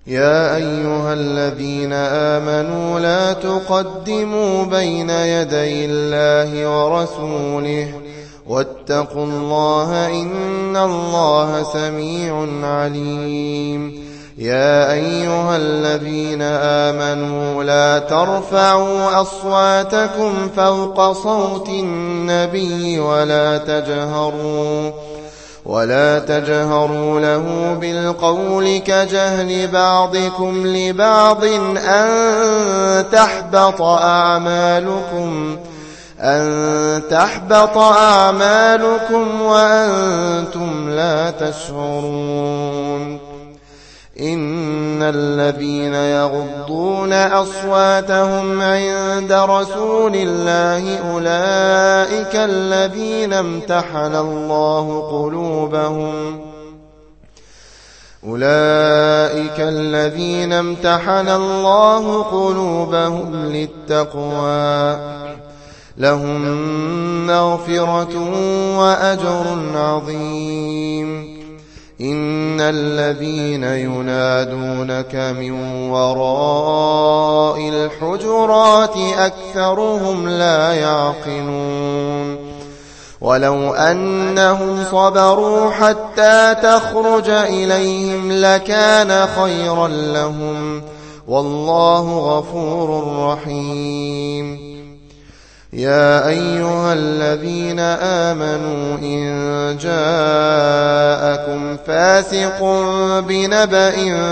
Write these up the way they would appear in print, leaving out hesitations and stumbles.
يا أيها الذين آمنوا لا تقدموا بين يدي الله ورسوله واتقوا الله إن الله سميع عليم. يا أيها الذين آمنوا لا ترفعوا أصواتكم فوق صوت النبي ولا تجهروا له بالقول كجهل بعضكم لبعض أن تحبط أعمالكم وأنتم لا تشعرون. إن الذين يغضون أصواتهم عند رسول الله أولئك الذين امتحن الله قلوبهم للتقوى لهم مغفرة وأجر عظيم. إن الذين ينادونك من وراء الحجرات أكثرهم لا يعقلون. ولو أنهم صبروا حتى تخرج إليهم لكان خيرا لهم والله غفور رحيم. يا أيها الذين آمنوا إن جاءكم فاسق بنبأ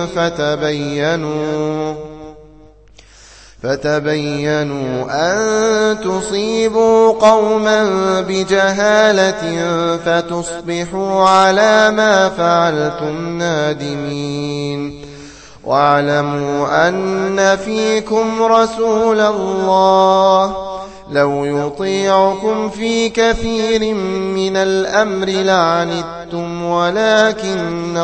فتبينوا أن تصيبوا قوما بجهالة فتصبحوا على ما فعلتم نادمين. واعلموا أن فيكم رسول الله لو يطيعكم في كثير من الأمر لعنتم ولكن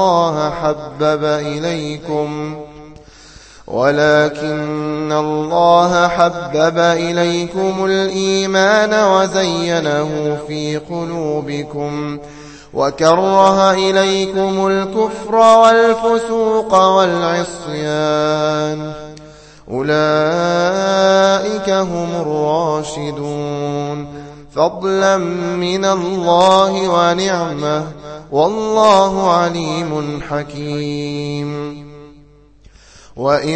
الله حبب إليكم الإيمان وزينه في قلوبكم وكره إليكم الكفر والفسوق والعصيان أولئك هم الراشدون فضلا من الله ونعمة والله عليم حكيم. وإن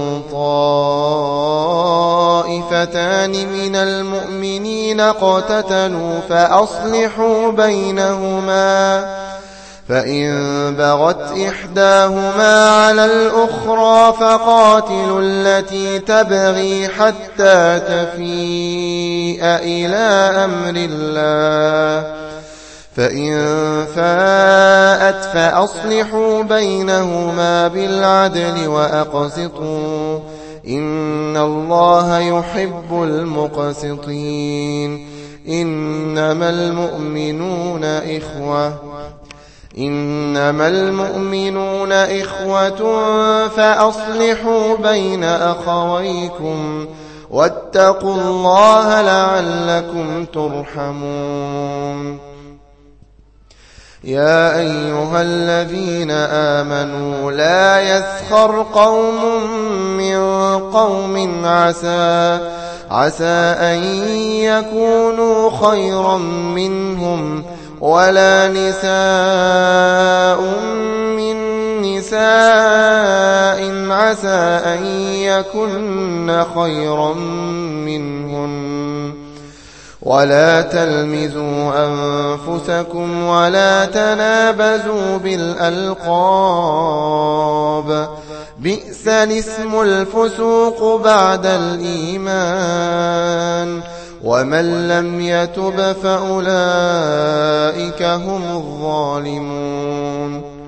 طائفتان من المؤمنين اقتتلوا فأصلحوا بينهما فإن بغت إحداهما على الأخرى فقاتلوا التي تبغي حتى تفيء إلى أمر الله فإن فاءت فأصلحوا بينهما بالعدل وأقسطوا إن الله يحب المقسطين. إنما المؤمنون إخوة فأصلحوا بين أخويكم واتقوا الله لعلكم ترحمون. يا أيها الذين آمنوا لا يسخر قوم من قوم عسى أن يكونوا خيرا منهم ولا نساء من نساء عسى أن يكن خيرا منهن ولا تلمزوا أنفسكم ولا تنابزوا بالألقاب بئس الاسم الفسوق بعد الإيمان ومن لم يتب فأولئك هم الظالمون.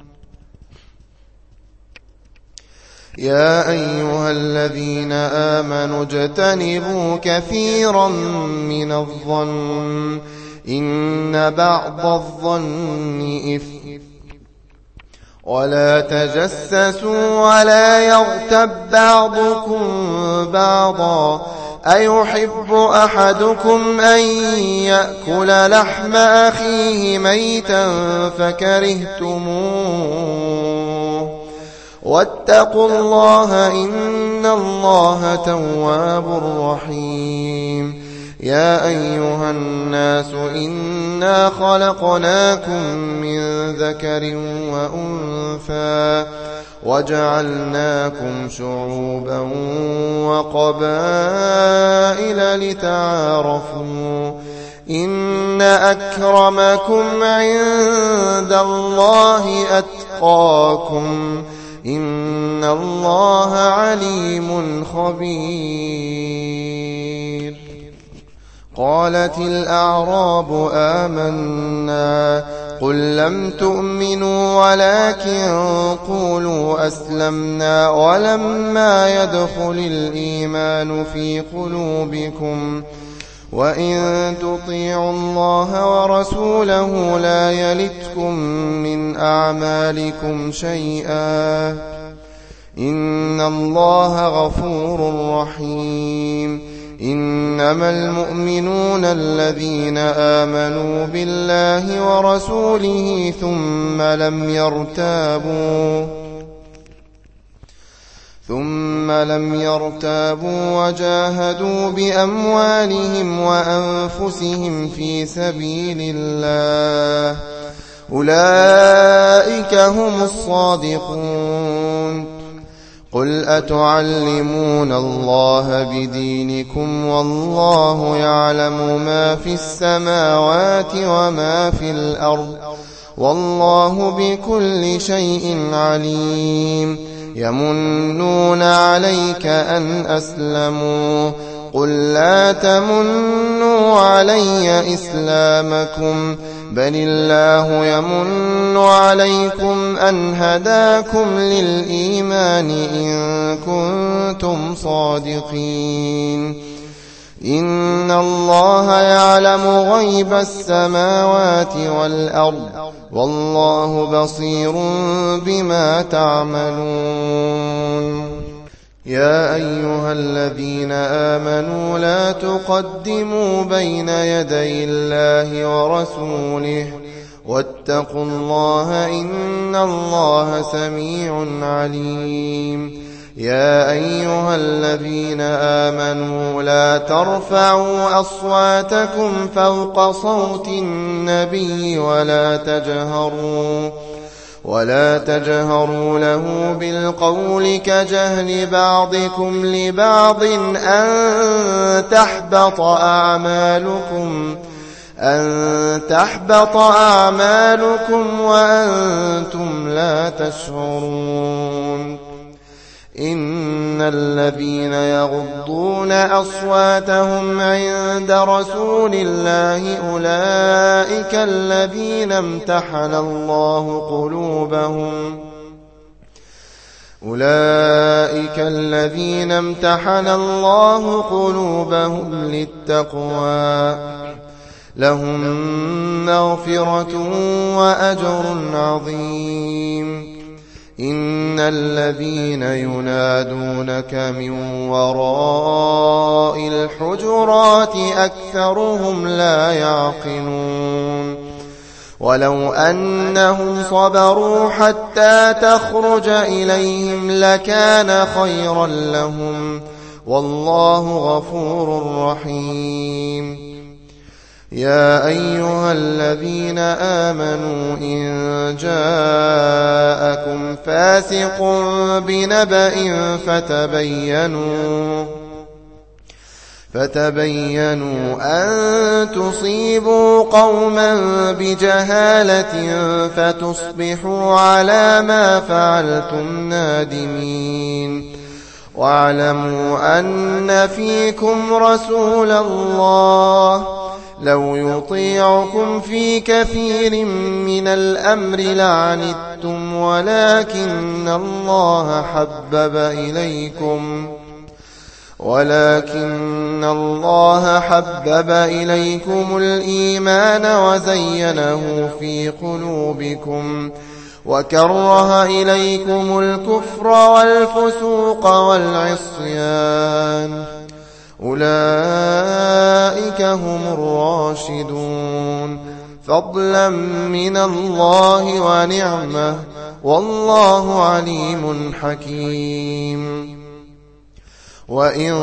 يا أيها الذين آمنوا اجتنبوا كثيرا من الظن إن بعض الظن إثم ولا تجسسوا ولا يغتب بعضكم بعضا أيحب أحدكم أن يأكل لحم أخيه ميتا فكرهتموه واتقوا الله إن الله تواب رحيم. يا أيها الناس إنا خلقناكم من ذكر وأنثى وجعلناكم شعوبا وقبائل لتعارفوا إن أكرمكم عند الله أتقاكم إن الله عليم خبير. قالت الأعراب آمنا قل لم تؤمنوا ولكن قولوا أسلمنا ولما يدخل الإيمان في قلوبكم وإن تطيعوا الله ورسوله لا يلتكم من أعمالكم شيئا إن الله غفور رحيم. إنما المؤمنون الذين آمنوا بالله ورسوله ثم لم يرتابوا وجاهدوا بأموالهم وأنفسهم في سبيل الله أولئك هم الصادقون. قل أتعلمون الله بدينكم والله يعلم ما في السماوات وما في الأرض والله بكل شيء عليم. يمنون عليك أن أسلموا قل لا تمنوا علي إسلامكم بل الله يمن عليكم أن هداكم للإيمان إن كنتم صادقين. إن الله يعلم غيب السماوات والأرض والله بصير بما تعملون. يا أيها الذين آمنوا لا تقدموا بين يدي الله ورسوله واتقوا الله إن الله سميع عليم. يا أيها الذين آمنوا لا ترفعوا أصواتكم فوق صوت النبي ولا تجهروا له بالقول كجهل بعضكم لبعض أن تحبط أعمالكم وأنتم لا تشعرون. إن الذين يغضون أصواتهم عند رسول الله أولئك الذين امتحن الله قلوبهم للتقوى لهم مغفرة وأجر عظيم. إن الذين ينادونك من وراء الحجرات أكثرهم لا يعقلون. ولو أنهم صبروا حتى تخرج إليهم لكان خيرا لهم والله غفور رحيم. يا أيها الذين آمنوا إن جاءكم فاسق بنبأ فتبينوا أن تصيبوا قوما بجهالة فتصبحوا على ما فعلتم نادمين. واعلموا أن فيكم رسول الله لو يطيعكم في كثير من الأمر لعنتم ولكن الله حبب إليكم الإيمان وزينه في قلوبكم وكره إليكم الكفر والفسوق والعصيان أولئك هم الراشدون فضلا من الله ونعمة والله عليم حكيم. وإن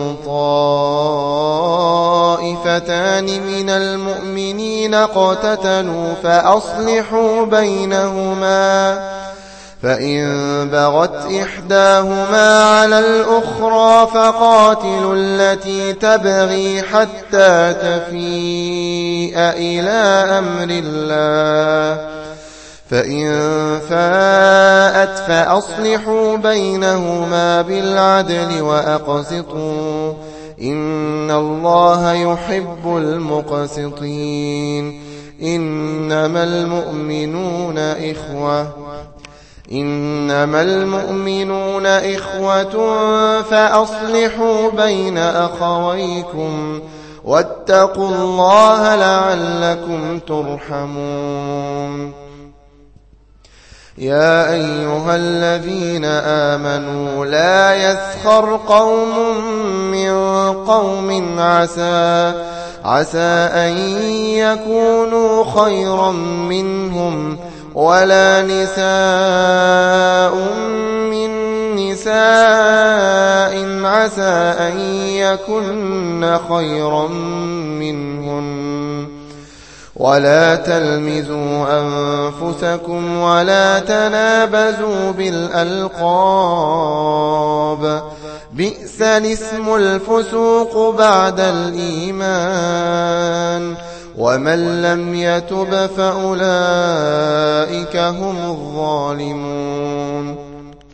طائفتان من المؤمنين اقتتلوا فأصلحوا بينهما، فإن بغت إحداهما على الأخرى فقاتلوا التي تبغي حتى تفيء إلى أمر الله، فإن فاءت فأصلحوا بينهما بالعدل وأقسطوا إن الله يحب المقسطين. إنما المؤمنون إخوة فأصلحوا بين أخويكم واتقوا الله لعلكم ترحمون. يا أيها الذين آمنوا لا يسخر قوم من قوم عسى أن يكونوا خيرا منهم ولا نساء من نساء عسى أن يكن خيرا منهن ولا تلمزوا أنفسكم ولا تنابزوا بالألقاب بئس الاسم الفسوق بعد الإيمان ومن لم يتب فأولئك هم الظالمون.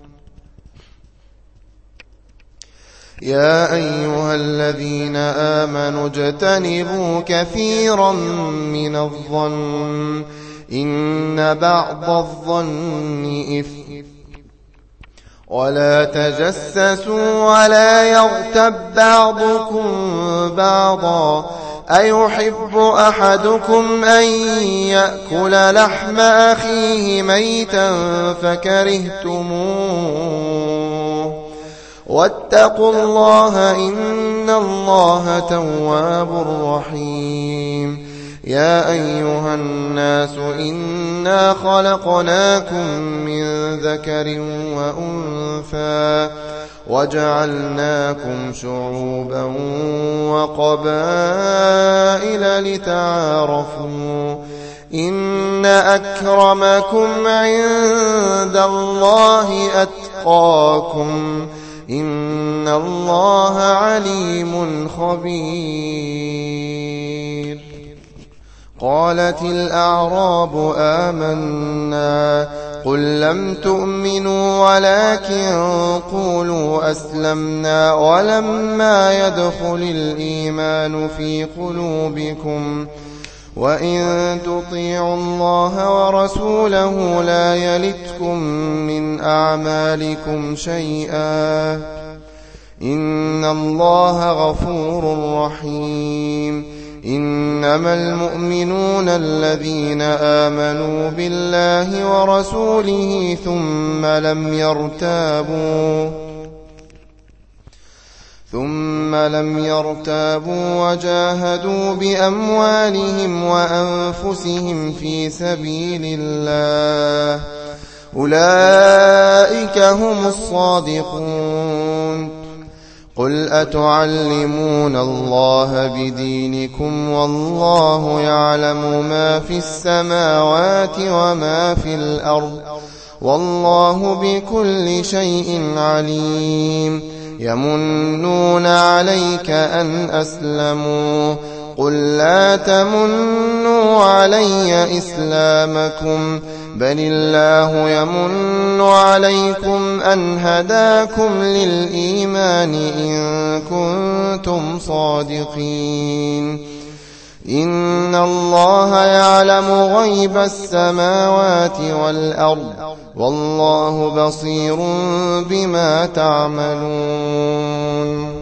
يا أيها الذين آمنوا اجتنبوا كثيرا من الظن إن بعض الظن إثم ولا تجسسوا ولا يغتب بعضكم بعضا أيحب أحدكم أن يأكل لحم أخيه ميتا فكرهتموه واتقوا الله إن الله تواب رحيم. يا أيها الناس إنا خلقناكم من ذكر وأنثى وجعلناكم شعوبا وقبائل لتعارفوا إن أكرمكم عند الله أتقاكم إن الله عليم خبير. قالت الأعراب آمنا قل لم تؤمنوا ولكن قولوا أسلمنا ولما يدخل الإيمان في قلوبكم وإن تطيعوا الله ورسوله لا يلتكم من أعمالكم شيئا إن الله غفور رحيم. إنما المؤمنون الذين آمنوا بالله ورسوله ثم لم يرتابوا وجاهدوا بأموالهم وأنفسهم في سبيل الله أولئك هم الصادقون. قل أتعلمون الله بدينكم والله يعلم ما في السماوات وما في الأرض والله بكل شيء عليم. يمنون عليك أن أسلموا قل لا تمنوا علي إسلامكم بل الله يمن عليكم أن هداكم للإيمان إن كنتم صادقين. إن الله يعلم غيب السماوات والأرض والله بصير بما تعملون.